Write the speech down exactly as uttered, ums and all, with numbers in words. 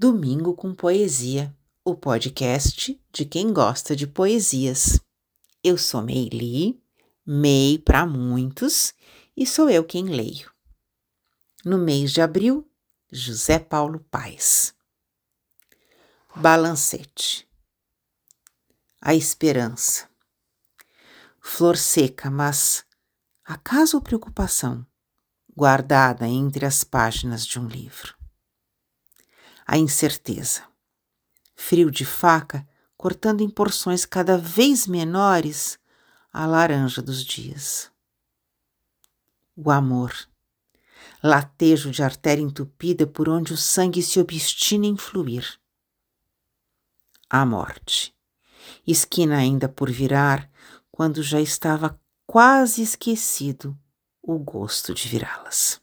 Domingo com Poesia, o podcast de quem gosta de poesias. Eu sou Meili, Mei para muitos, e sou eu quem leio. No mês de abril, José Paulo Paes. Balancete. A esperança. Flor seca, mas acaso ou preocupação, guardada entre as páginas de um livro. A incerteza. Frio de faca, cortando em porções cada vez menores a laranja dos dias. O amor. Latejo de artéria entupida por onde o sangue se obstina em fluir. A morte. Esquina ainda por virar, quando já estava quase esquecido o gosto de virá-las.